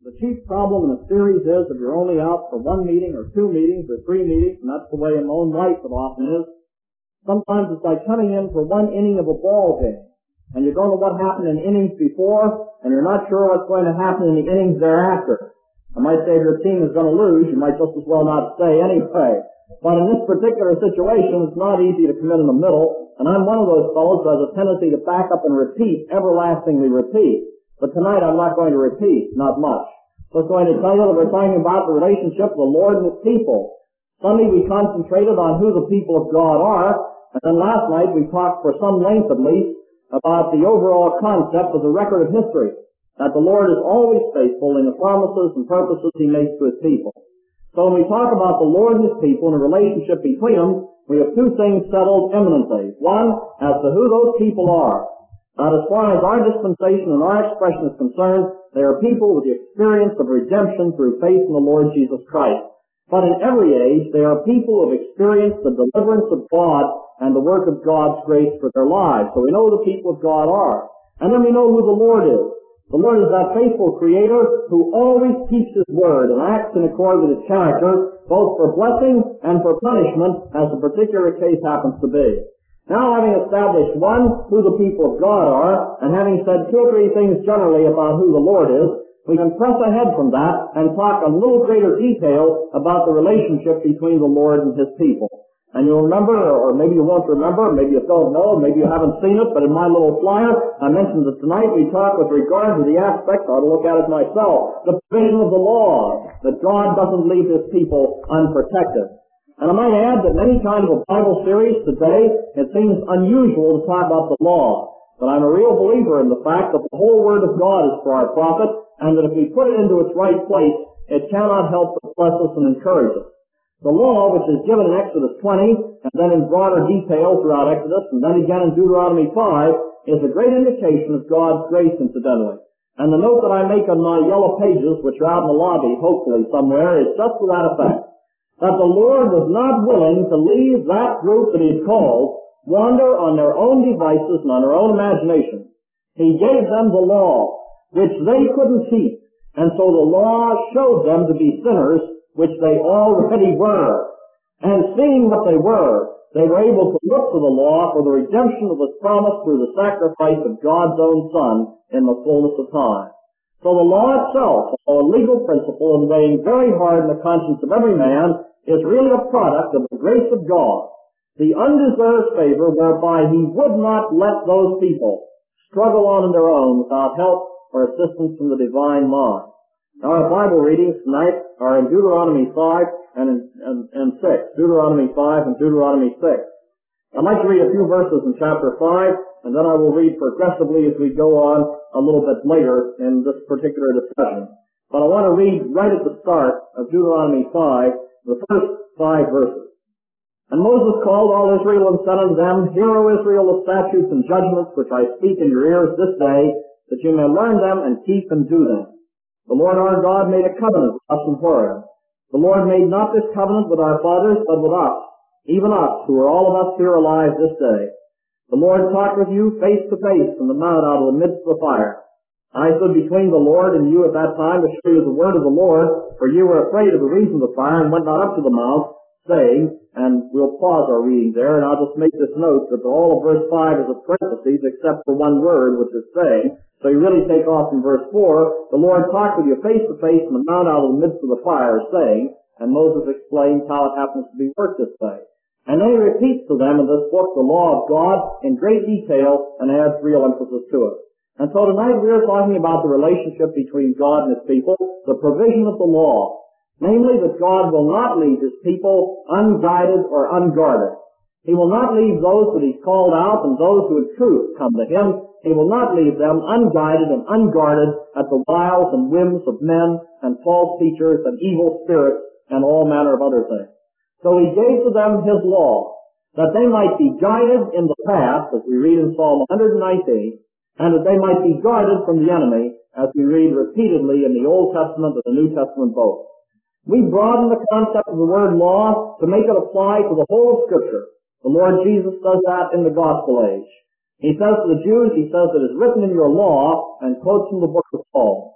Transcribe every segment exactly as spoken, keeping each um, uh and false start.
The chief problem in a series is that you're only out for one meeting or two meetings or three meetings, and that's the way in my own life it often is. Sometimes it's like coming in for one inning of a ball game, and you don't know what happened in innings before, and you're not sure what's going to happen in the innings thereafter. I might say if your team is going to lose, you might just as well not stay anyway. But in this particular situation, it's not easy to come in in the middle, and I'm one of those fellows who has a tendency to back up and repeat, everlastingly repeat. But tonight I'm not going to repeat, not much. So I'm going to tell you that we're talking about the relationship of the Lord and His people. Sunday we concentrated on who the people of God are, and then last night we talked for some length at least about the overall concept of the record of history, that the Lord is always faithful in the promises and purposes He makes to His people. So when we talk about the Lord and His people and the relationship between them, we have two things settled eminently. One, as to who those people are. Now, as far as our dispensation and our expression is concerned, they are people with the experience of redemption through faith in the Lord Jesus Christ. But in every age, they are people who have experienced the deliverance of God and the work of God's grace for their lives. So we know who the people of God are. And then we know who the Lord is. The Lord is that faithful Creator who always keeps His word and acts in accord with His character, both for blessing and for punishment, as the particular case happens to be. Now, having established, one, who the people of God are, and having said two or three things generally about who the Lord is, we can press ahead from that and talk in a little greater detail about the relationship between the Lord and His people. And you'll remember, or maybe you won't remember, maybe you don't know, maybe you haven't seen it, but in my little flyer, I mentioned that tonight we talk with regard to the aspect, I ought to look at it myself, the provision of the law, that God doesn't leave His people unprotected. And I might add that in any kind of a Bible series today, it seems unusual to talk about the law. But I'm a real believer in the fact that the whole Word of God is for our profit, and that if we put it into its right place, it cannot help but bless us and encourage us. The law, which is given in Exodus twenty, and then in broader detail throughout Exodus, and then again in Deuteronomy five, is a great indication of God's grace, incidentally. And the note that I make on my yellow pages, which are out in the lobby, hopefully somewhere, is just to that effect. That the Lord was not willing to leave that group that He's called wander on their own devices and on their own imagination. He gave them the law, which they couldn't keep, and so the law showed them to be sinners, which they already were. And seeing what they were, they were able to look to the law for the redemption that was promised through the sacrifice of God's own Son in the fullness of time. So the law itself, a legal principle and weighing very hard in the conscience of every man, is really a product of the grace of God, the undeserved favor whereby He would not let those people struggle on in their own without help or assistance from the divine mind. Now, our Bible readings tonight are in Deuteronomy five and, in, and, and six. Deuteronomy five and Deuteronomy six. I'd like to read a few verses in chapter five, and then I will read progressively as we go on a little bit later in this particular discussion. But I want to read right at the start of Deuteronomy five, the first five verses. And Moses called all Israel and said unto them, Hear, O Israel, the statutes and judgments which I speak in your ears this day, that you may learn them and keep and do them. The Lord our God made a covenant with us in Horeb. The Lord made not this covenant with our fathers, but with us, even us, who are all of us here alive this day. The Lord talked with you face to face from the mount out of the midst of the fire. I stood between the Lord and you at that time to show you the word of the Lord, for you were afraid of the reason of the fire and went not up to the mount, saying, and we'll pause our reading there, and I'll just make this note that all of verse five is a parenthesis except for one word, which is saying. So you really take off from verse four, the Lord talked with you face to face from the mount out of the midst of the fire, saying, and Moses explains how it happens to be worked this way. And then he repeats to them in this book the law of God in great detail and adds real emphasis to it. And so tonight we are talking about the relationship between God and His people, the provision of the law. Namely, that God will not leave His people unguided or unguarded. He will not leave those that He's called out and those who in truth come to Him. He will not leave them unguided and unguarded at the wiles and whims of men and false teachers and evil spirits and all manner of other things. So He gave to them His law, that they might be guided in the path, as we read in Psalm one nineteen, and that they might be guarded from the enemy, as we read repeatedly in the Old Testament and the New Testament both. We broaden the concept of the word law to make it apply to the whole of Scripture. The Lord Jesus does that in the Gospel age. He says to the Jews, He says, it is written in your law, and quotes from the book of Psalms.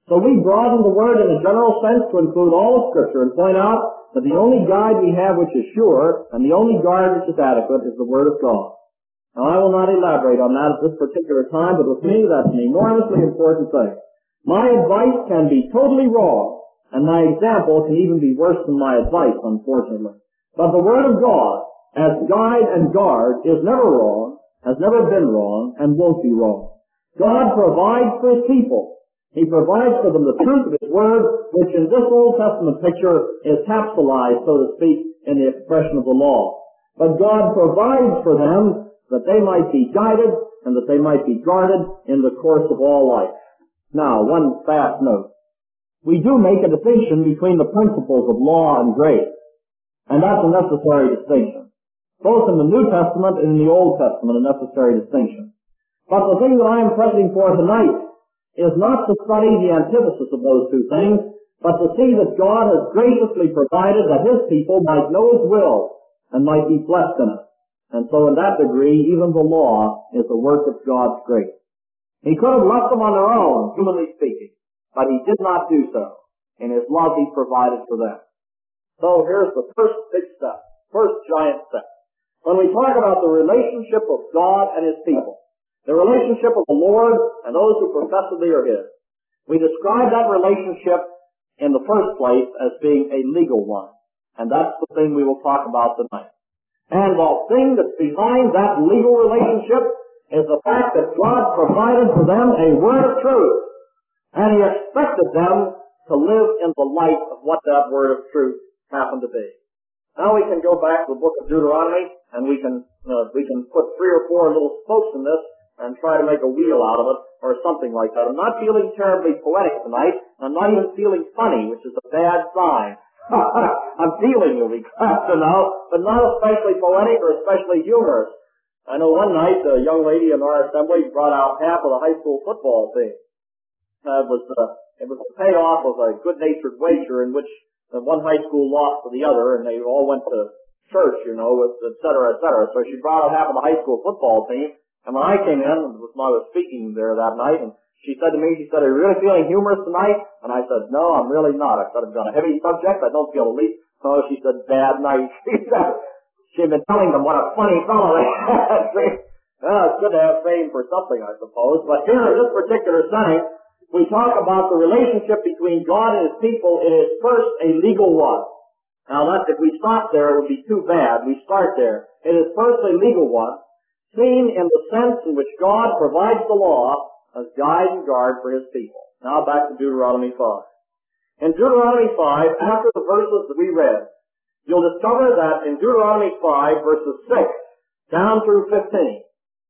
So we broaden the word in a general sense to include all of Scripture and point out that the only guide we have which is sure and the only guide which is adequate is the Word of God. Now, I will not elaborate on that at this particular time, but with me that's an enormously important thing. My advice can be totally wrong, and my example can even be worse than my advice, unfortunately. But the Word of God, as guide and guard, is never wrong, has never been wrong, and won't be wrong. God provides for His people. He provides for them the truth of His Word, which in this Old Testament picture is capsulized, so to speak, in the expression of the law. But God provides for them that they might be guided and that they might be guarded in the course of all life. Now, one fast note. We do make a distinction between the principles of law and grace, and that's a necessary distinction. Both in the New Testament and in the Old Testament, a necessary distinction. But the thing that I am pressing for tonight is not to study the antithesis of those two things, but to see that God has graciously provided that His people might know His will and might be blessed in it. And so in that degree, even the law is a work of God's grace. He could have left them on their own, humanly speaking, but He did not do so. In His love, He provided for them. So here's the first big step, first giant step. When we talk about the relationship of God and His people, the relationship of the Lord and those who profess that they are His, we describe that relationship in the first place as being a legal one. And that's the thing we will talk about tonight. And the thing that's behind that legal relationship is the fact that God provided for them a word of truth. And He expected them to live in the light of what that word of truth happened to be. Now we can go back to the book of Deuteronomy, and we can uh, we can put three or four little spokes in this and try to make a wheel out of it, or something like that. I'm not feeling terribly poetic tonight. I'm not even feeling funny, which is a bad sign. I'm feeling you'll be glad to know, but not especially poetic or especially humorous. I know one night a young lady in our assembly brought out half of the high school football team. Uh, it was uh, it was the payoff of a good-natured wager in which uh, one high school lost to the other, and they all went to church, you know, with et cetera, et cetera. So she brought out half of the high school football team, and when I came in, it was when I was speaking there that night, and she said to me, she said, "Are you really feeling humorous tonight?" And I said, "No, I'm really not. I said, I've got a heavy subject. I don't feel the least." So she said, "Bad night." She said, she'd been telling them what a funny fellow they had. Well, it's good to have fame for something, I suppose. But here in this particular setting, we talk about the relationship between God and His people. It is first a legal one. Now, that if we stop there, it would be too bad. We start there. It is first a legal one, seen in the sense in which God provides the law as guide and guard for His people. Now back to Deuteronomy five. In Deuteronomy five, after the verses that we read, you'll discover that in Deuteronomy five, verses six down through fifteen,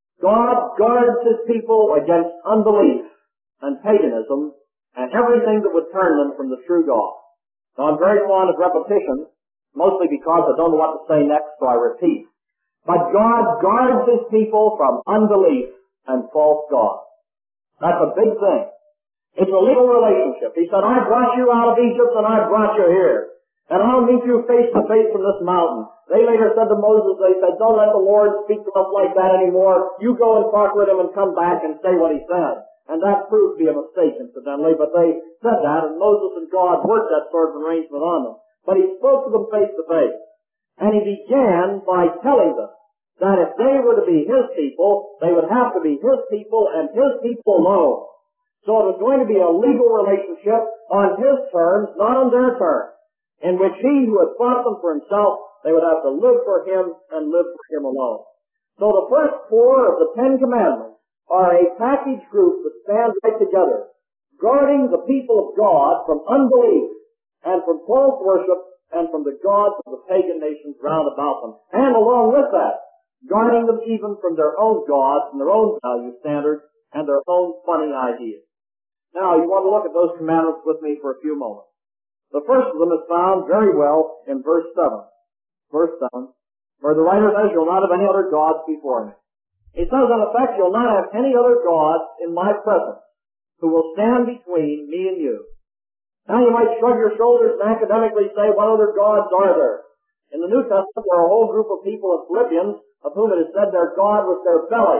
God guards His people against unbelief and paganism and everything that would turn them from the true God. Now I'm very fond of repetition, mostly because I don't know what to say next, so I repeat. But God guards His people from unbelief and false gods. That's a big thing. It's a legal relationship. He said, "I brought you out of Egypt and I brought you here. And I'll meet you face to face from this mountain." They later said to Moses, they said, "Don't let the Lord speak to us like that anymore. You go and talk with Him and come back and say what He said." And that proved to be a mistake, incidentally, but they said that, and Moses and God worked that sort of arrangement on them. But He spoke to them face to face. And He began by telling them that if they were to be His people, they would have to be His people and His people alone. So it was going to be a legal relationship on His terms, not on their terms, in which He who had bought them for Himself, they would have to live for Him and live for Him alone. So the first four of the Ten Commandments are a package group that stands right together, guarding the people of God from unbelief and from false worship and from the gods of the pagan nations round about them. And along with that, guarding them even from their own gods and their own value standards and their own funny ideas. Now, you want to look at those commandments with me for a few moments. The first of them is found very well in verse seven. Verse seven, where the writer says, "You'll not have any other gods before me." He says, in effect, "You'll not have any other gods in my presence who will stand between me and you." Now, you might shrug your shoulders and academically say, what other gods are there? In the New Testament, there are a whole group of people in Philippians of whom it is said their God was their belly.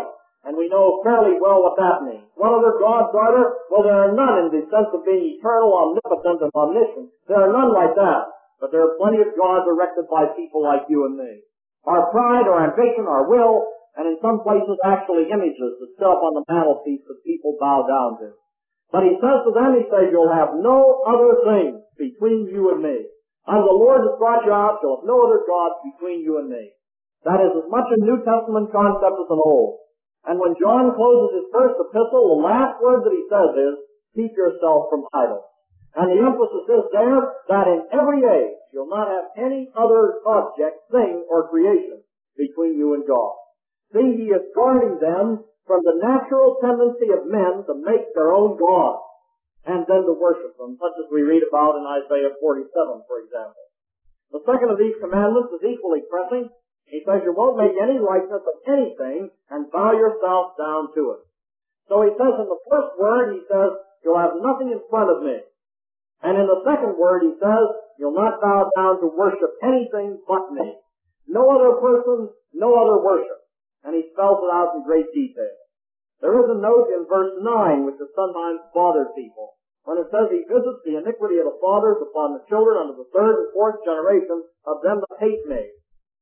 And we know fairly well what that means. What other gods are there? Well, there are none in the sense of being eternal, omnipotent, and omniscient. There are none like that. But there are plenty of gods erected by people like you and me. Our pride, our ambition, our will, and in some places actually images that sit up on the mantelpiece that people bow down to. But he says to them, he says, you'll have no other thing between you and me. As the Lord has brought you out, you'll have no other gods between you and me. That is as much a New Testament concept as an Old. And when John closes his first epistle, the last word that he says is, keep yourself from idols. And the emphasis is there that in every age you'll not have any other object, thing, or creation between you and God. See, he is guarding them from the natural tendency of men to make their own gods and then to worship them, such as we read about in Isaiah forty-seven, for example. The second of these commandments is equally pressing. He says you won't make any likeness of anything and bow yourself down to it. So he says in the first word, he says, you'll have nothing in front of me. And in the second word, he says, you'll not bow down to worship anything but me. No other person, no other worship. And he spells it out in great detail. There is a note in verse nine which has sometimes bothered people. When it says he visits the iniquity of the fathers upon the children unto the third and fourth generation of them that hate me.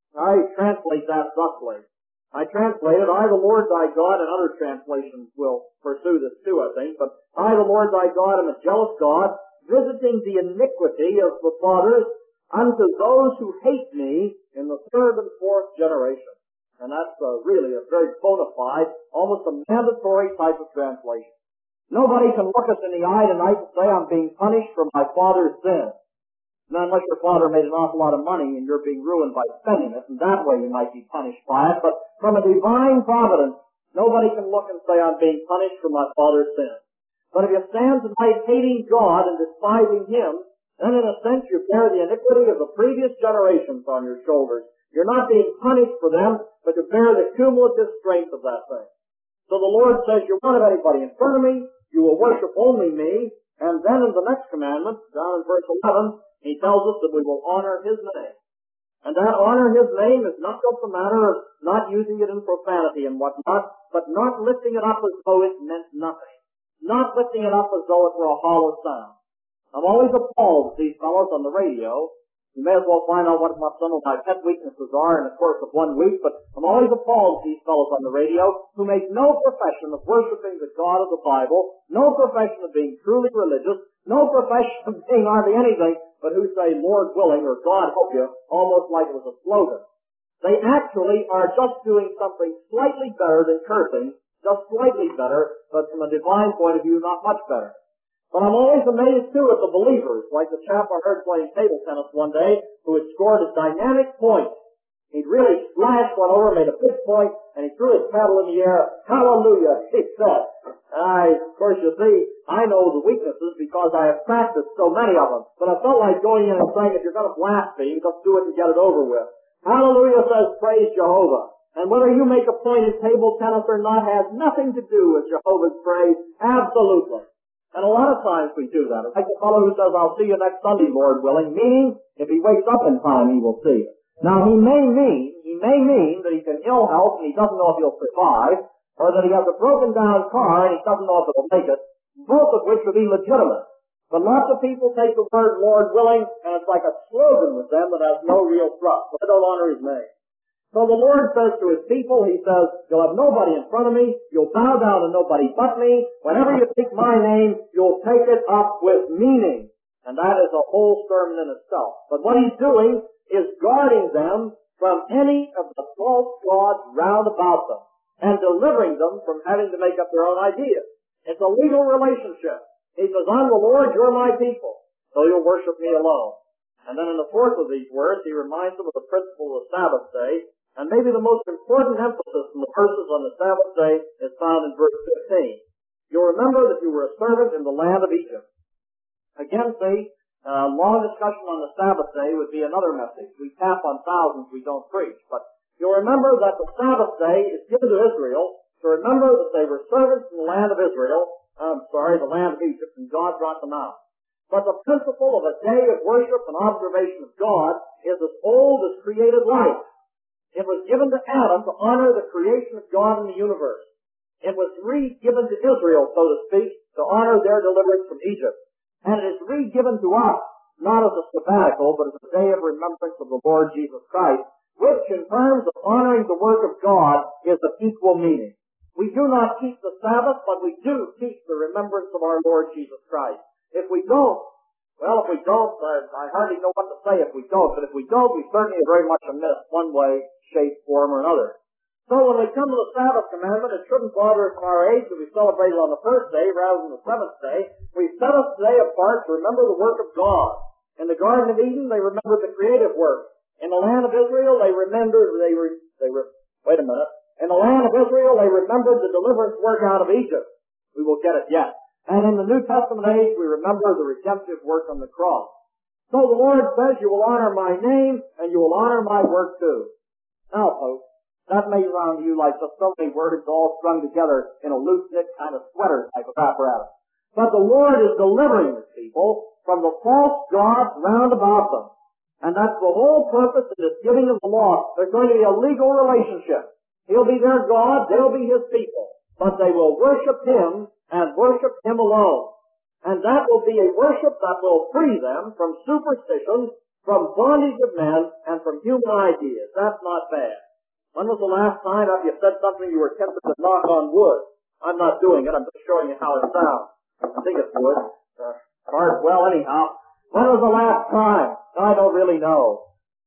I translate that thusly. I translate it, I the Lord thy God, and other translations will pursue this too, I think, but I the Lord thy God am a jealous God, visiting the iniquity of the fathers unto those who hate me in the third and fourth generation. And that's uh, really a very bona fide, almost a mandatory type of translation. Nobody can look us in the eye tonight and say, I'm being punished for my father's sin. Now, unless your father made an awful lot of money and you're being ruined by spending it, and that way you might be punished by it. But from a divine providence, nobody can look and say, I'm being punished for my father's sin. But if you stand tonight hating God and despising Him, then in a sense you bear the iniquity of the previous generations on your shoulders. You're not being punished for them, but you bear the cumulative strength of that thing. So the Lord says, you won't have anybody in front of me, you will worship only me, and then in the next commandment, down in verse eleven, he tells us that we will honor His name. And that honor His name is not just a matter of not using it in profanity and whatnot, but not lifting it up as though it meant nothing. Not lifting it up as though it were a hollow sound. I'm always appalled at these fellows on the radio. You may as well find out what some of my pet weaknesses are in the course of one week, but I'm always appalled at these fellows on the radio who make no profession of worshiping the God of the Bible, no profession of being truly religious, no profession of being hardly anything, but who say, Lord willing, or God help you, almost like it was a slogan. They actually are just doing something slightly better than cursing, just slightly better, but from a divine point of view, not much better. But I'm always amazed, too, at the believers, like the chap I heard playing table tennis one day, who had scored a dynamic point. He'd really slashed one over, made a big point, and he threw his paddle in the air. Hallelujah, he said. I, of course, you see, I know the weaknesses because I have practiced so many of them. But I felt like going in and saying, if you're going to blaspheme, just do it and get it over with. Hallelujah says, praise Jehovah. And whether you make a point in table tennis or not has nothing to do with Jehovah's praise. Absolutely. And a lot of times we do that. It's like the fellow who says, I'll see you next Sunday, Lord willing, meaning if he wakes up in time, he will see you. Now, he may mean, he may mean that he's in ill health and he doesn't know if he'll survive, or that he has a broken down car and he doesn't know if it'll make it, both of which would be legitimate. But lots of people take the word Lord willing, and it's like a slogan with them that has no real thrust. They don't honor His name. So the Lord says to His people, He says, you'll have nobody in front of me, you'll bow down to nobody but me, whenever you take my name, you'll take it up with meaning. And that is a whole sermon in itself. But what He's doing is guarding them from any of the false gods round about them, and delivering them from having to make up their own ideas. It's a legal relationship. He says, I'm the Lord, you're my people, so you'll worship me alone. And then in the fourth of these words, He reminds them of the principle of the Sabbath day. And maybe the most important emphasis in the verses on the Sabbath day is found in verse fifteen. You'll remember that you were a servant in the land of Egypt. Again, see, a long discussion on the Sabbath day would be another message. We tap on thousands, we don't preach. But you'll remember that the Sabbath day is given to Israel to remember that they were servants in the land of Israel, I'm sorry, the land of Egypt, and God brought them out. But the principle of a day of worship and observation of God is as old as created life. It was given to Adam to honor the creation of God in the universe. It was re-given to Israel, so to speak, to honor their deliverance from Egypt. And it is re-given to us, not as a sabbatical, but as a day of remembrance of the Lord Jesus Christ, which in terms of honoring the work of God is of equal meaning. We do not keep the Sabbath, but we do keep the remembrance of our Lord Jesus Christ. If we don't, well, if we don't, uh, I hardly know what to say if we don't, but if we don't, we certainly are very much amiss one way, shape, form, or another. So when we come to the Sabbath commandment, it shouldn't bother us in our age that we celebrate it on the first day rather than the seventh day. We set a day apart to remember the work of God. In the Garden of Eden, they remembered the creative work. In the land of Israel, they remembered, they re, they re, wait a minute. In the land of Israel, they remembered the deliverance work out of Egypt. We will get it yet. And in the New Testament age, we remember the redemptive work on the cross. So the Lord says, you will honor my name, and you will honor my work too. Now, folks, that may sound to you like just so many words all strung together in a loose-knit kind of sweater type of apparatus. But the Lord is delivering His people from the false gods round about them. And that's the whole purpose of this giving of the law. There's going to be a legal relationship. He'll be their God, they'll be His people. But they will worship Him and worship Him alone. And that will be a worship that will free them from superstition, from bondage of men, and from human ideas. That's not bad. When was the last time that you said something you were tempted to knock on wood? I'm not doing it, I'm just showing you how it sounds. I think it's wood. Uh, hard, well, anyhow. When was the last time? I don't really know.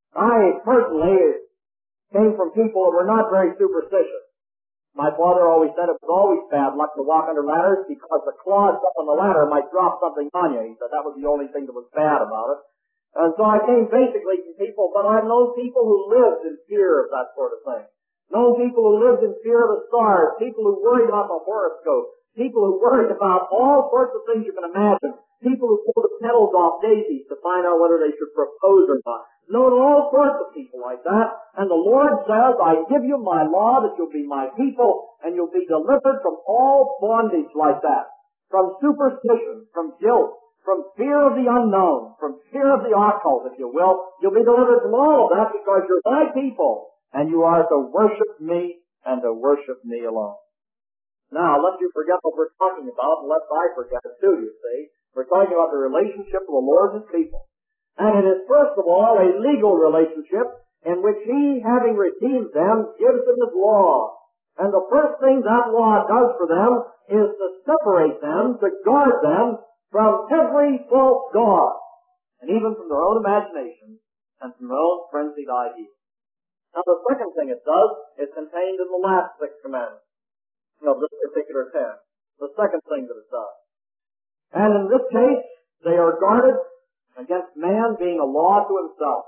I personally came from people that were not very superstitious. My father always said it was always bad luck to walk under ladders because the clods up on the ladder might drop something on you. He said that was the only thing that was bad about it. And so I came basically from people, but I've known people who lived in fear of that sort of thing. Known people who lived in fear of the stars, people who worried about the horoscope, people who worried about all sorts of things you can imagine, people who pulled the petals off daisies to find out whether they should propose or not. Known all sorts of people like that, and the Lord says, I give you my law that you'll be my people, and you'll be delivered from all bondage like that, from superstition, from guilt, from fear of the unknown, from fear of the occult, if you will. You'll be delivered from all of that because you're my people, and you are to worship me and to worship me alone. Now, lest you forget what we're talking about, lest I forget it too, you see. We're talking about the relationship of the Lord and His people. And it is, first of all, a legal relationship in which He, having redeemed them, gives them His law. And the first thing that law does for them is to separate them, to guard them from every false god, and even from their own imagination and from their own frenzied ideas. Now, the second thing it does is contained in the last six commandments of this particular text. The second thing that it does. And in this case, they are guarded against man being a law to himself.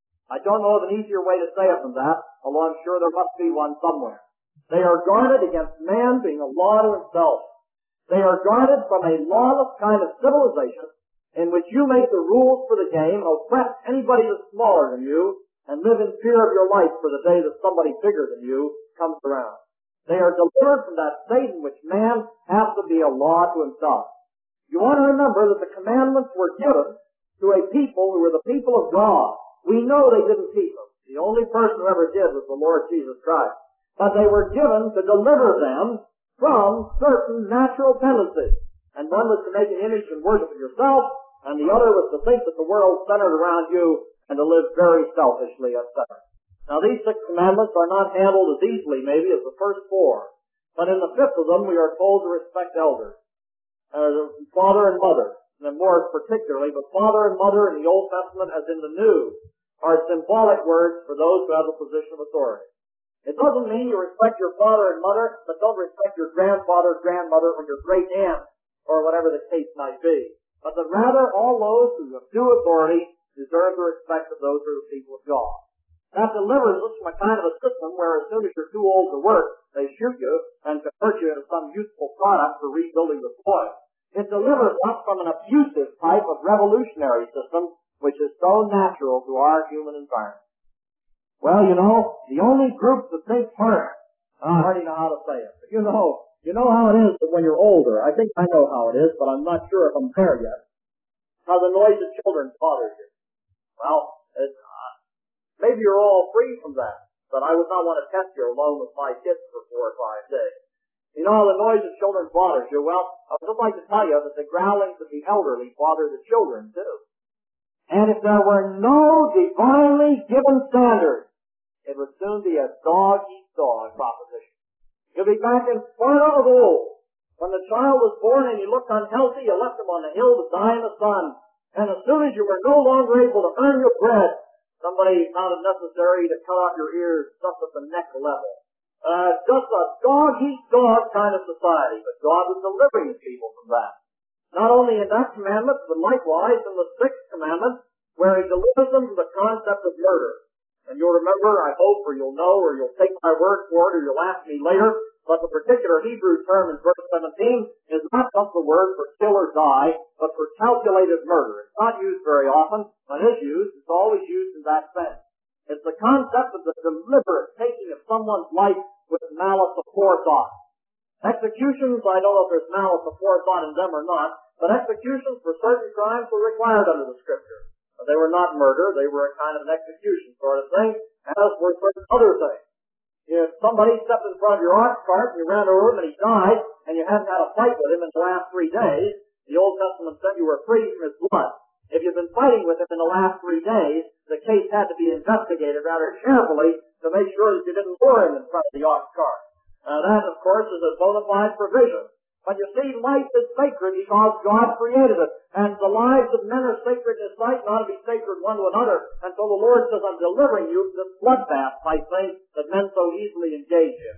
I don't know of an easier way to say it than that, although I'm sure there must be one somewhere. They are guarded against man being a law to himself. They are guarded from a lawless kind of civilization in which you make the rules for the game and oppress anybody that's smaller than you and live in fear of your life for the day that somebody bigger than you comes around. They are delivered from that state in which man has to be a law to himself. You want to remember that the commandments were given to a people who were the people of God. We know they didn't keep them. The only person who ever did was the Lord Jesus Christ. But they were given to deliver them from certain natural tendencies. And one was to make an image and worship of yourself, and the other was to think that the world centered around you and to live very selfishly, et cetera. Now, these six commandments are not handled as easily, maybe, as the first four. But in the fifth of them, we are told to respect elders, uh, father and mother, and more particularly, but father and mother in the Old Testament, as in the New, are symbolic words for those who have a position of authority. It doesn't mean you respect your father and mother, but don't respect your grandfather, grandmother, or your great aunt, or whatever the case might be. But that rather, all those who have due authority deserve the respect of those who are the people of God. That delivers us from a kind of a system where as soon as you're too old to work, they shoot you and convert you into some useful product for rebuilding the soil. It delivers us from an abusive type of revolutionary system which is so natural to our human environment. Well, you know, the only group that thinks harder, I already know how to say it, but you know, you know how it is that when you're older. I think I know how it is, but I'm not sure if I'm there yet. How the noise of children bothers you. Well, it's, uh, maybe you're all free from that, but I would not want to test you alone with my kids for four or five days. You know how the noise of children bothers you? Well, I would just like to tell you that the growlings of the elderly bother the children too. And if there were no divinely given standards, it would soon be a dog-eat-dog proposition. You'll be back in Sparta of old. When the child was born and you looked unhealthy, you left him on the hill to die in the sun. And as soon as you were no longer able to earn your bread, somebody found it necessary to cut off your ears just at the neck level. Uh, just a dog-eat-dog kind of society, but God was delivering his people from that. Not only in that commandment, but likewise in the sixth commandment, where he delivers them from the concept of murder. And you'll remember, I hope, or you'll know, or you'll take my word for it, or you'll ask me later, but the particular Hebrew term in verse seventeen is not just the word for kill or die, but for calculated murder. It's not used very often. When it is used, it's always used in that sense. It's the concept of the deliberate taking of someone's life with malice aforethought. Executions, I don't know if there's malice aforethought in them or not, but executions for certain crimes were required under the Scripture. But they were not murder, they were a kind of an execution sort of thing, as were certain other things. If somebody stepped in front of your ox cart and you ran over him and he died, and you hadn't had a fight with him in the last three days, the Old Testament said you were free from his blood. If you've been fighting with him in the last three days, the case had to be investigated rather carefully to make sure that you didn't lure him in front of the ox cart. Uh, that, of course, is a bona fide provision. But you see, life is sacred because God created it. And the lives of men are sacred in His sight, and ought to be sacred one to another. And so the Lord says, I'm delivering you from this bloodbath type thing that men so easily engage in.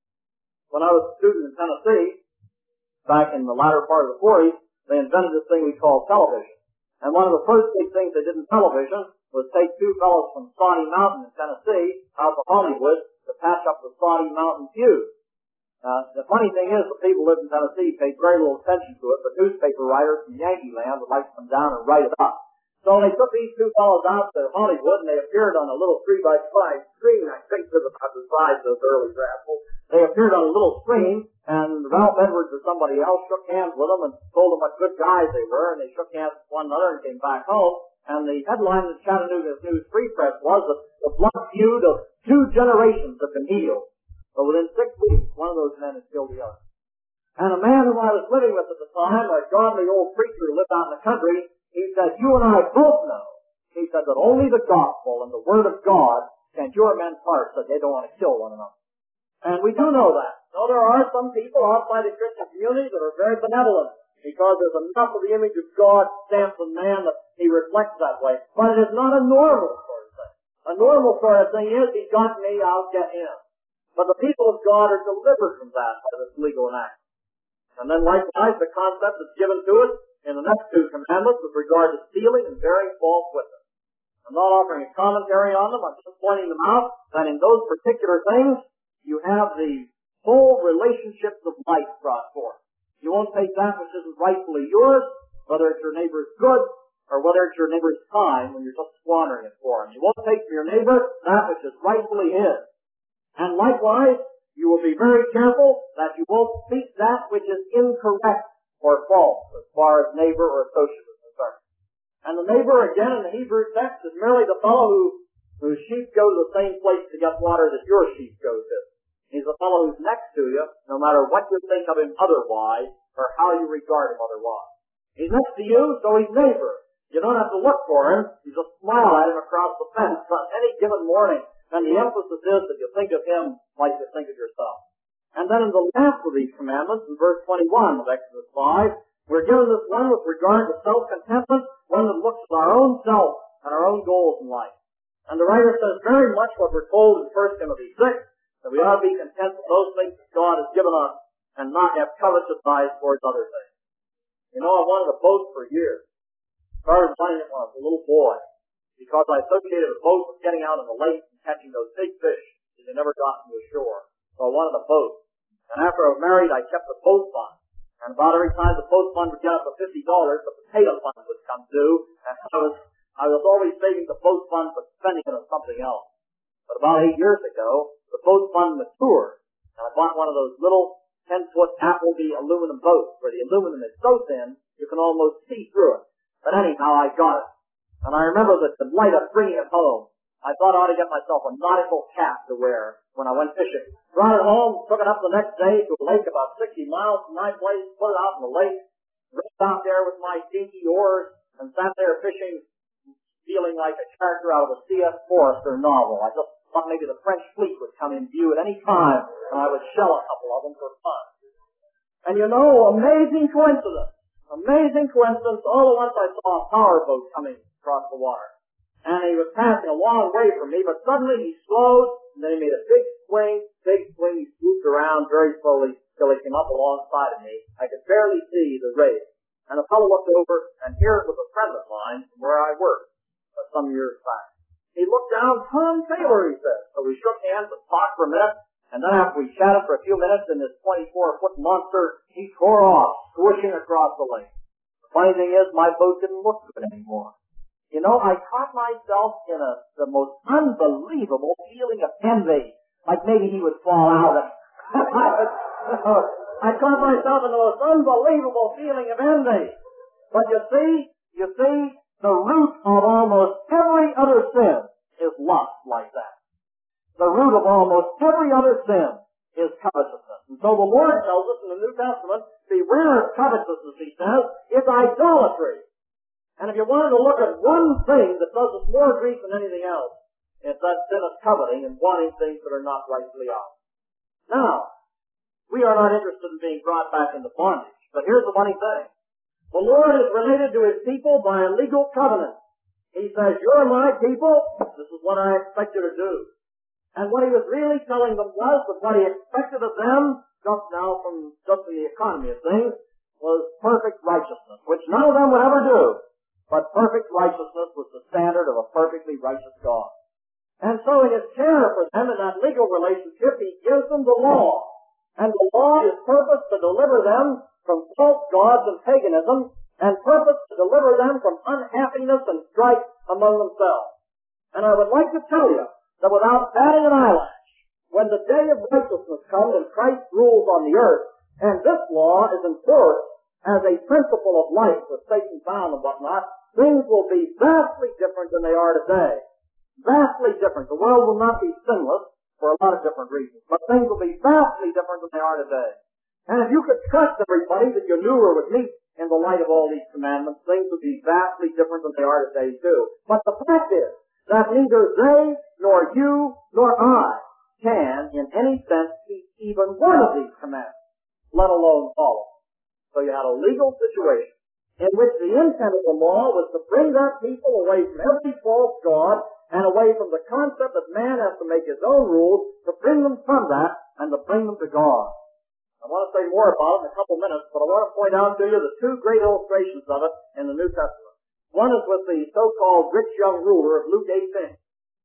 When I was a student in Tennessee, back in the latter part of the forties, they invented this thing we call television. And one of the first big things they did in television was take two fellows from Saudi Mountain in Tennessee out to Hollywood to patch up the Saudi Mountain fuse. Uh, the funny thing is, the people who live in Tennessee paid very little attention to it, but newspaper writers from Yankee land would like to come down and write it up. So they took these two fellows out to Hollywood, and they appeared on a little three by five screen. I think it was about the size of those early graphicals. They appeared on a little screen, and Ralph Edwards or somebody else shook hands with them and told them what good guys they were, and they shook hands with one another and came back home. And the headline in the Chattanooga News Free Press was that the blood feud of two generations had been healed. But within six weeks, one of those men had killed the other. And a man whom I was living with at the time, a godly old preacher who lived out in the country, he said, you and I both know, he said, that only the gospel and the word of God can cure men's hearts that they don't want to kill one another. And we do know that. Now, there are some people outside the Christian community that are very benevolent because there's enough of the image of God stamped in man that he reflects that way. But it is not a normal sort of thing. A normal sort of thing is, he got me, I'll get him. But the people of God are delivered from that by this legal enactment. And then likewise, the concept that's given to us in the next two commandments with regard to stealing and bearing false witness. I'm not offering a commentary on them, I'm just pointing them out that in those particular things, you have the whole relationships of life brought forth. You won't take that which isn't rightfully yours, whether it's your neighbor's goods, or whether it's your neighbor's time when you're just squandering it for him. You won't take from your neighbor that which is rightfully his. And likewise, you will be very careful that you won't speak that which is incorrect or false as far as neighbor or associate is concerned. And the neighbor, again, in the Hebrew text, is merely the fellow who, whose sheep go to the same place to get water that your sheep go to. He's the fellow who's next to you, no matter what you think of him otherwise or how you regard him otherwise. He's next to you, so he's neighbor. You don't have to look for him. You just smile at him across the fence on any given morning. And the emphasis is that you think of him like you think of yourself. And then in the last of these commandments, in verse twenty-one of Exodus five, we're given this one with regard to self-contentment, one that looks at our own self and our own goals in life. And the writer says very much what we're told in First Timothy six, that we ought to be content with those things that God has given us and not have covetous eyes towards other things. You know, I wanted a boat for years. Started wanting it when I was a little boy, because I associated a boat with getting out in the lake and catching those big fish that you never got from the shore. So I wanted a boat. And after I was married, I kept the boat fund. And about every time the boat fund would get up to fifty dollars, the potato fund would come due, and I was, I was always saving the boat fund but spending it on something else. But about eight years ago, the boat fund matured, and I bought one of those little ten-foot Appleby aluminum boats where the aluminum is so thin you can almost see through it. But anyhow, I got it. And I remember the delight of bringing it home. I thought I ought to get myself a nautical cap to wear when I went fishing. Brought it home, took it up the next day to a lake about sixty miles from my place, put it out in the lake, raced out there with my dinky oars, and sat there fishing, feeling like a character out of a C S Forrester novel. I just thought maybe the French fleet would come in view at any time, and I would shell a couple of them for fun. And you know, amazing coincidence, amazing coincidence, all at once I saw a powerboat coming across the water. And he was passing a long way from me, but suddenly he slowed, and then he made a big swing, big swing. He swooped around very slowly till he came up alongside of me. I could barely see the rail. And the fellow looked over, and here it was a friend of mine from where I worked uh, some years back. He looked down, Tom Taylor, he said. So we shook hands and talked for a minute, and then after we chatted for a few minutes in this twenty-four foot monster, he tore off, swishing across the lake. The funny thing is, my boat didn't look good anymore. You know, I caught myself in a, the most unbelievable feeling of envy, like maybe he would fall out of it. I caught myself in the most unbelievable feeling of envy. But you see, you see, the root of almost every other sin is lust like that. The root of almost every other sin is covetousness. And so the Lord tells us in the New Testament, beware of covetousness, he says, it's idolatry. And if you wanted to look at one thing that does us more grief than anything else, it's that sin of coveting and wanting things that are not rightfully ours. Now, we are not interested in being brought back into bondage, but here's the funny thing. The Lord is related to his people by a legal covenant. He says, you're my people, this is what I expect you to do. And what he was really telling them was that what he expected of them, just now from just the economy of things, was perfect righteousness, which none of them would ever do. But perfect righteousness was the standard of a perfectly righteous God. And so in his care for them in that legal relationship, he gives them the law. And the law is purposed to deliver them from false gods and paganism, and purposed to deliver them from unhappiness and strife among themselves. And I would like to tell you that without batting an eyelash, when the day of righteousness comes and Christ rules on the earth, and this law is enforced as a principle of life with Satan bound and whatnot, things will be vastly different than they are today. Vastly different. The world will not be sinless for a lot of different reasons, but things will be vastly different than they are today. And if you could trust everybody that you knew or would meet in the light of all these commandments, things would be vastly different than they are today too. But the fact is that neither they, nor you, nor I can, in any sense, keep even one of these commandments, let alone follow. So you had a legal situation in which the intent of the law was to bring that people away from every false god and away from the concept that man has to make his own rules, to bring them from that and to bring them to God. I want to say more about it in a couple minutes, but I want to point out to you the two great illustrations of it in the New Testament. One is with the so-called rich young ruler of Luke eighteen.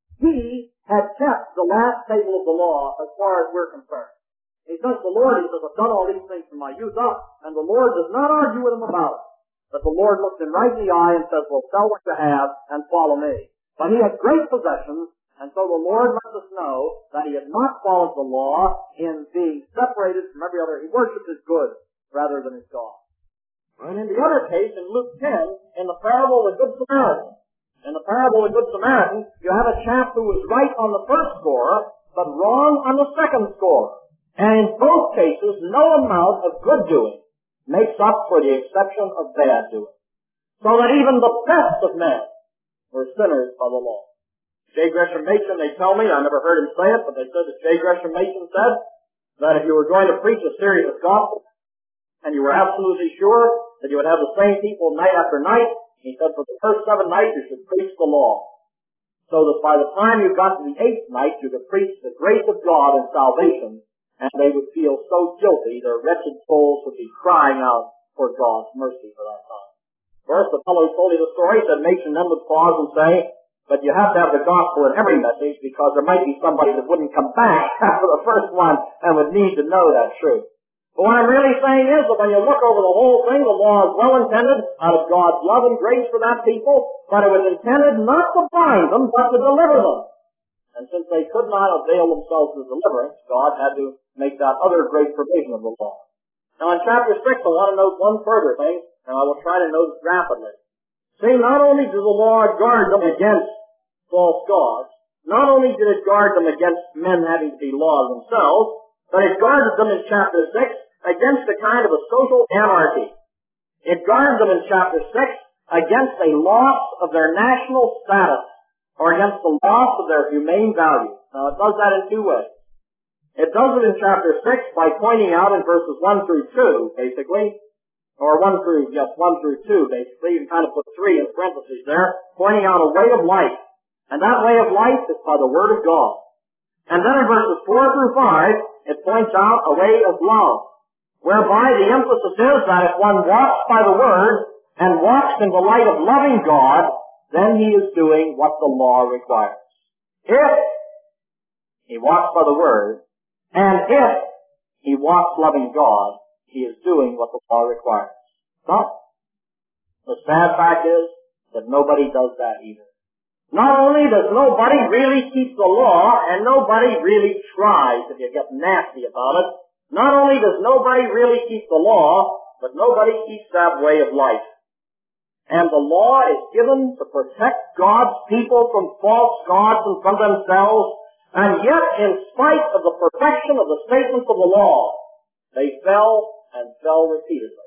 He had kept the last table of the law as far as we're concerned. He says the Lord, he says, I've done all these things from my youth up, and the Lord does not argue with him about it. But the Lord looks him right in the eye and says, well, sell what you have and follow me. But he had great possessions, and so the Lord lets us know that he had not followed the law in being separated from every other. He worshipped his goods rather than his God. And in the other case, in Luke ten, in the parable of the Good Samaritan, in the parable of the Good Samaritan, you have a chap who was right on the first score, but wrong on the second score. And in both cases, no amount of good doing makes up for the exception of bad doing. So that even the best of men were sinners by the law. J. Gresham Machen, they tell me, I never heard him say it, but they said that J. Gresham Machen said that if you were going to preach a serious gospel, and you were absolutely sure that you would have the same people night after night, he said for the first seven nights you should preach the law. So that by the time you got to the eighth night, you could preach the grace of God and salvation, and they would feel so guilty, their wretched souls would be crying out for God's mercy for that time. First, the fellow who told you the story said Machen then would pause and say, but you have to have the gospel in every message because there might be somebody that wouldn't come back after the first one and would need to know that truth. But what I'm really saying is that when you look over the whole thing, the law is well intended out of God's love and grace for that people, but it was intended not to bind them, but to deliver them. And since they could not avail themselves of deliverance, God had to make that other great provision of the law. Now in chapter six, I want to note one further thing, and I will try to note it rapidly. See, not only does the law guard them against false gods, not only did it guard them against men having to be laws themselves, but it guarded them in chapter six against a kind of a social anarchy. It guarded them in chapter six against a loss of their national status, or against the loss of their humane values. Now, it does that in two ways. It does it in chapter six by pointing out in verses one through two, basically, or one through, yes, one through two, basically. You can kind of put three in parentheses there, pointing out a way of life. And that way of life is by the Word of God. And then in verses four through five, it points out a way of love, whereby the emphasis is that if one walks by the Word and walks in the light of loving God, then he is doing what the law requires. If he walks by the Word, and if he walks loving God, he is doing what the law requires. But the sad fact is that nobody does that either. Not only does nobody really keep the law, and nobody really tries, if you get nasty about it, not only does nobody really keep the law, but nobody keeps that way of life. And the law is given to protect God's people from false gods and from themselves, and yet in spite of the perfection of the statements of the law, they fell and fell repeatedly.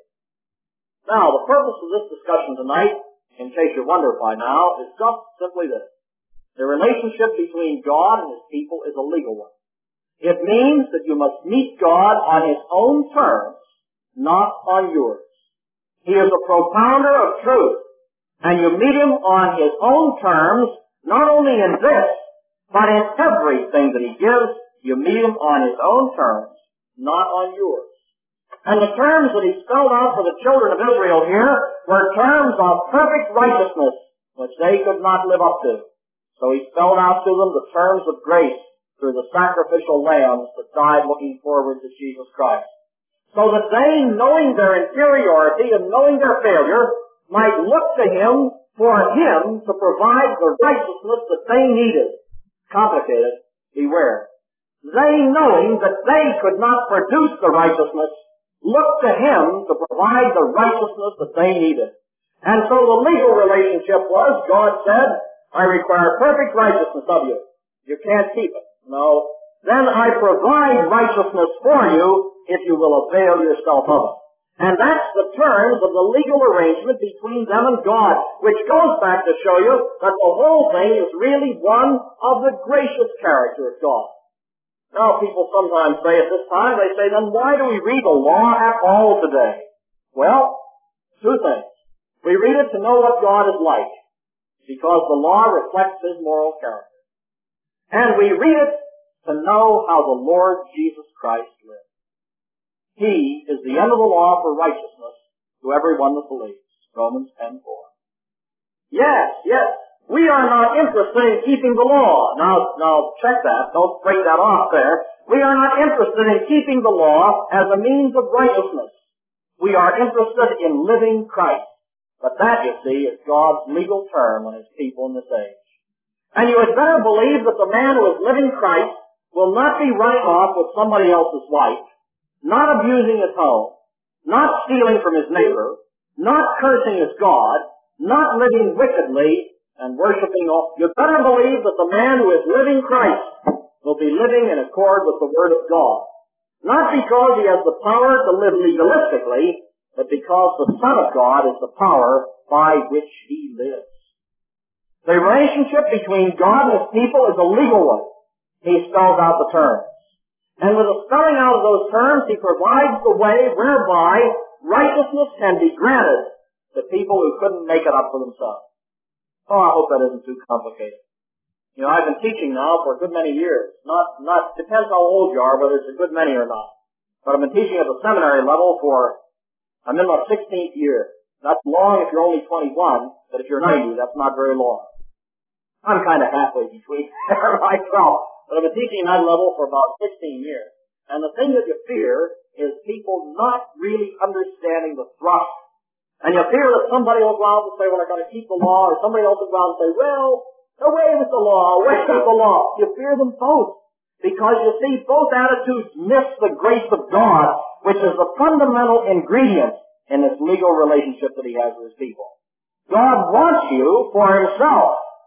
Now, the purpose of this discussion tonight, in case you wonder by now, is just simply this. The relationship between God and His people is a legal one. It means that you must meet God on His own terms, not on yours. He is a propounder of truth, and you meet Him on His own terms, not only in this, but in everything that He gives. You meet Him on His own terms, not on yours. And the terms that He spelled out for the children of Israel here were terms of perfect righteousness, which they could not live up to. So He spelled out to them the terms of grace through the sacrificial lambs that died looking forward to Jesus Christ. So that they, knowing their inferiority and knowing their failure, might look to Him for Him to provide the righteousness that they needed. Complicated, beware. They, knowing that they could not produce the righteousness, looked to Him to provide the righteousness that they needed. And so the legal relationship was, God said, I require perfect righteousness of you. You can't keep it. No. Then I provide righteousness for you if you will avail yourself of it. And that's the terms of the legal arrangement between them and God, which goes back to show you that the whole thing is really one of the gracious character of God. Now, people sometimes say at this time, they say, then why do we read the law at all today? Well, two things. We read it to know what God is like, because the law reflects His moral character. And we read it to know how the Lord Jesus Christ lived. He is the end of the law for righteousness to everyone that believes. Romans ten four. Yes, yes. We are not interested in keeping the law. Now, now check that. Don't break that off there. We are not interested in keeping the law as a means of righteousness. We are interested in living Christ. But that, you see, is God's legal term on His people in this age. And you had better believe that the man who is living Christ will not be running off with somebody else's wife, not abusing his home, not stealing from his neighbor, not cursing his God, not living wickedly and worshiping all. You better believe that the man who is living Christ will be living in accord with the Word of God. Not because he has the power to live legalistically, but because the Son of God is the power by which he lives. The relationship between God and His people is a legal one. He spells out the terms. And with the spelling out of those terms, He provides the way whereby righteousness can be granted to people who couldn't make it up for themselves. Oh, I hope that isn't too complicated. You know, I've been teaching now for a good many years. Not, not, depends how old you are, whether it's a good many or not. But I've been teaching at the seminary level for, I'm in my sixteenth year. That's long if you're only twenty-one, but if you're ninety, that's not very long. I'm kind of halfway between there myself. But I've been teaching at that level for about sixteen years. And the thing that you fear is people not really understanding the thrust. And you fear that somebody will go out and say, well, I'm going to keep the law, or somebody else will go out and say, well, away with the law, away with the law. You fear them both. Because you see, both attitudes miss the grace of God, which is the fundamental ingredient in this legal relationship that He has with His people. God wants you for Himself.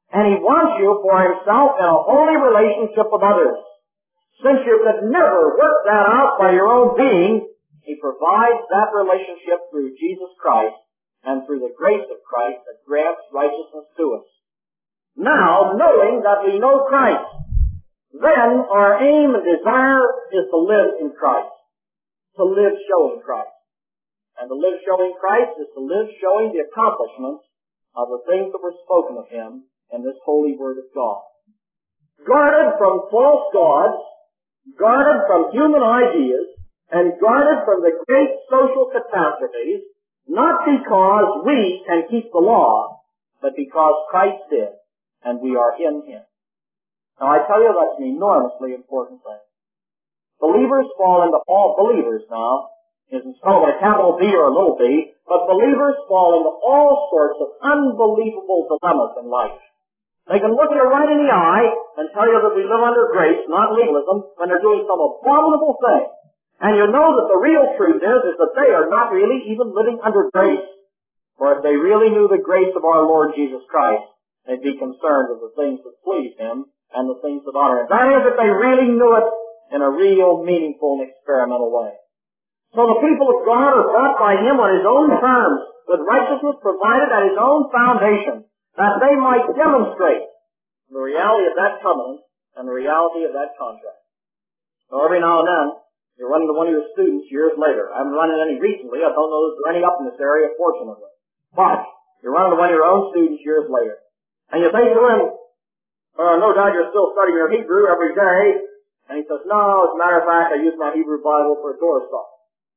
And He wants you for Himself in a holy relationship with others. Since you could never work that out by your own being, He provides that relationship through Jesus Christ and through the grace of Christ that grants righteousness to us. Now, knowing that we know Christ, then our aim and desire is to live in Christ, to live showing Christ. And to live showing Christ is to live showing the accomplishments of the things that were spoken of Him in this holy Word of God. Guarded from false gods, guarded from human ideas, and guarded from the great social catastrophes, not because we can keep the law, but because Christ did, and we are in Him. Now I tell you, that's an enormously important thing. Believers fall into all believers now, isn't spelled with a capital B or a little b, but believers fall into all sorts of unbelievable dilemmas in life. They can look you right in the eye and tell you that we live under grace, not legalism, when they're doing some abominable thing. And you know that the real truth is, is that they are not really even living under grace. For if they really knew the grace of our Lord Jesus Christ, they'd be concerned with the things that please Him and the things that honor Him. That is, if they really knew it in a real, meaningful, and experimental way. So the people of God are brought by Him on His own terms, with righteousness provided at His own foundation, that they might demonstrate the reality of that covenant and the reality of that contract. So every now and then, you run into one of your students years later. I haven't run into any recently. I don't know if there are any up in this area, fortunately. But you run into one of your own students years later. And you say to him, uh, no doubt you're still studying your Hebrew every day. And he says, no, as a matter of fact, I use my Hebrew Bible for a doorstop.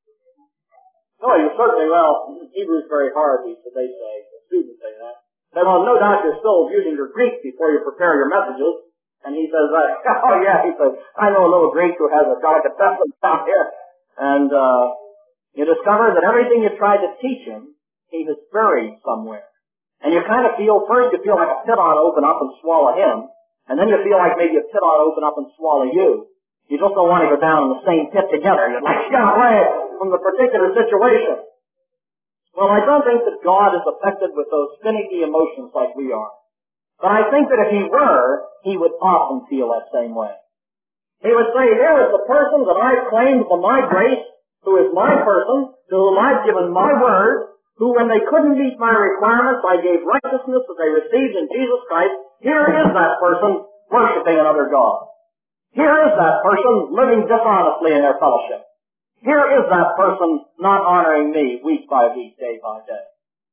No, you certainly, well, Hebrew's very hard, they say, the students say that. They, well, no doubt you're still using your Greek before you prepare your messages. And he says, uh, oh yeah, he says, I know a little Greek who has a delicatessen down here. And, uh, you discover that everything you tried to teach him, he has buried somewhere. And you kind of feel, first you feel like a pit ought to open up and swallow him. And then you feel like maybe a pit ought to open up and swallow you. You just don't want to go down in the same pit together. You'd like to get away from the particular situation. Well, I don't think that God is affected with those finicky emotions like we are. But I think that if He were, He would often feel that same way. He would say, here is the person that I claimed for my grace, who is my person, to whom I've given my word, who when they couldn't meet my requirements, I gave righteousness that they received in Jesus Christ. Here is that person worshiping another God. Here is that person living dishonestly in their fellowship. Here is that person not honoring me week by week, day by day.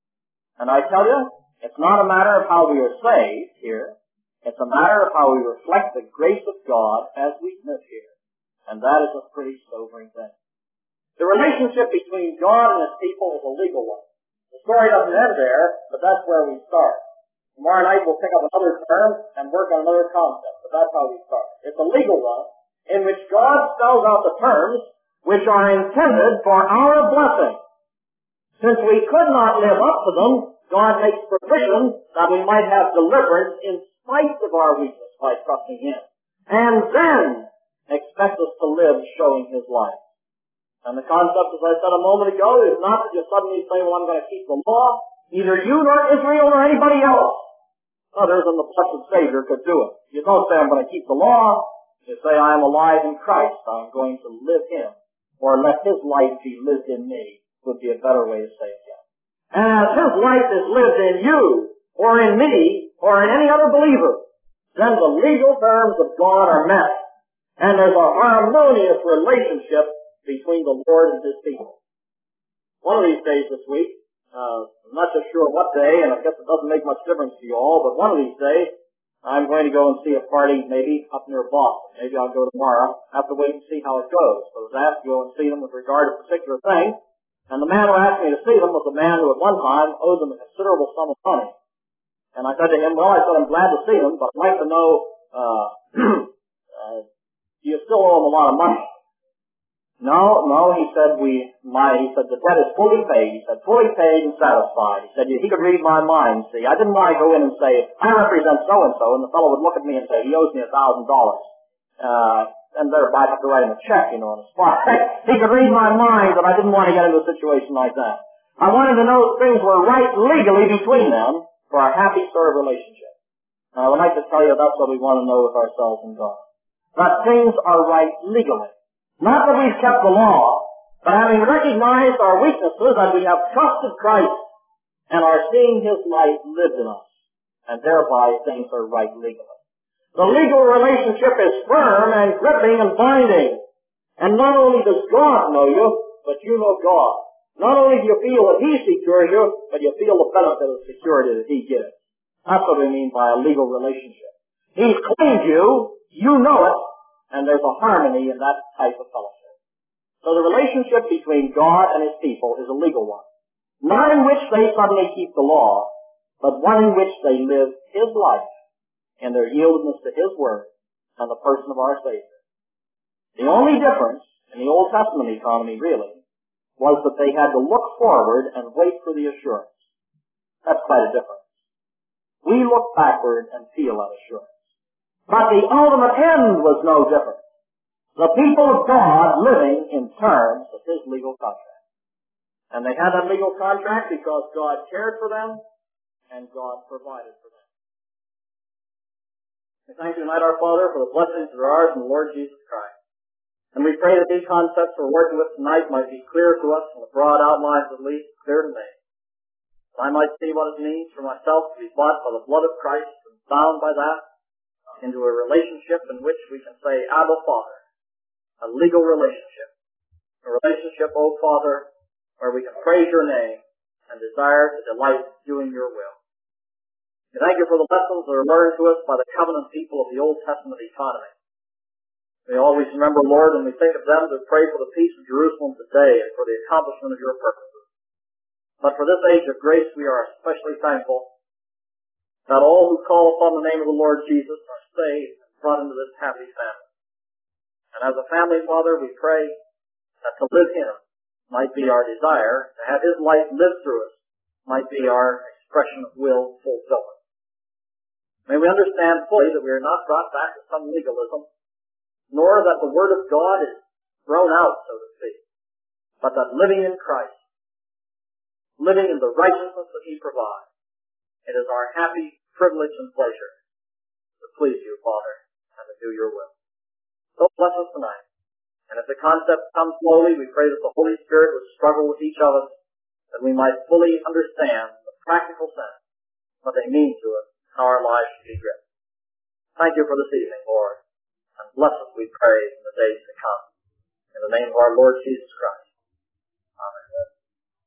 And I tell you, it's not a matter of how we are saved here. It's a matter of how we reflect the grace of God as we live here. And that is a pretty sobering thing. The relationship between God and His people is a legal one. The story doesn't end there, but that's where we start. Tomorrow night we'll pick up another term and work on another concept, but that's how we start. It's a legal one in which God spells out the terms which are intended for our blessing. Since we could not live up to them, God makes provision that we might have deliverance in spite of our weakness by trusting Him. And then expect us to live showing His light. And the concept, as I said a moment ago, is not that you suddenly say, well, I'm going to keep the law. Neither you nor Israel nor anybody else, other than the blessed Savior, could do it. You don't say, I'm going to keep the law. You say, I am alive in Christ. I'm going to live Him. Or let His light be lived in me, would be a better way to say it. And as His light is lived in you, or in me, or in any other believer, then the legal terms of God are met. And there's a harmonious relationship between the Lord and His people. One of these days this week, uh, I'm not so sure what day, and I guess it doesn't make much difference to you all, but one of these days, I'm going to go and see a party maybe up near Boston. Maybe I'll go tomorrow. I have to wait and see how it goes. So I was asked to go and see them with regard to a particular thing, and the man who asked me to see them was a man who at one time owed them a considerable sum of money. And I said to him, well, I said, I'm glad to see them, but I'd like to know, uh, uh, do you still owe them a lot of money? No, no, he said, we, my, he said, the debt is fully paid. He said, fully paid and satisfied. He said, he could read my mind, see. I didn't want to go in and say, I represent so-and-so, and the fellow would look at me and say, he owes me a thousand dollars. Uh, and thereby I'd have to write him a check, you know, on the spot. He could read my mind, but I didn't want to get into a situation like that. I wanted to know if things were right legally between them for a happy sort of relationship. And I would like to tell you that's what we want to know with ourselves and God. That things are right legally. Not that we've kept the law, but having recognized our weaknesses and we have trusted Christ and are seeing His life lived in us. And thereby things are right legally. The legal relationship is firm and gripping and binding. And not only does God know you, but you know God. Not only do you feel that He secures you, but you feel the benefit of security that He gives. That's what we mean by a legal relationship. He's claimed you, you know it, and there's a harmony in that type of fellowship. So the relationship between God and His people is a legal one. Not in which they suddenly keep the law, but one in which they live His life in their yieldedness to His Word and the person of our Savior. The only difference in the Old Testament economy, really, was that they had to look forward and wait for the assurance. That's quite a difference. We look backward and feel that assurance. But the ultimate end was no different. The people of God living in terms of His legal contract. And they had that legal contract because God cared for them and God provided for them. We thank you tonight, our Father, for the blessings that are ours in the Lord Jesus Christ. And we pray that these concepts we're working with tonight might be clear to us, in the broad outlines at least, clear to me. That I might see what it means for myself to be bought by the blood of Christ and bound by that into a relationship in which we can say, Abba, Father, a legal relationship. A relationship, O Father, where we can praise your name and desire to delight in doing your will. We thank you for the lessons that are learned to us by the covenant people of the Old Testament economy. We always remember, Lord, when we think of them, to pray for the peace of Jerusalem today and for the accomplishment of your purposes. But for this age of grace, we are especially thankful that all who call upon the name of the Lord Jesus are saved and brought into this happy family. And as a family, Father, we pray that to live Him might be our desire, to have His life lived through us might be our expression of will fulfillment. May we understand fully that we are not brought back to some legalism, nor that the Word of God is thrown out, so to speak, but that living in Christ, living in the righteousness that He provides, it is our happy privilege and pleasure to please you, Father, and to do your will. So bless us tonight. And if the concepts come slowly, we pray that the Holy Spirit would struggle with each of us, that we might fully understand the practical sense, what they mean to us, and our lives should be driven. Thank you for this evening, Lord. And bless us, we pray, in the days to come. In the name of our Lord Jesus Christ.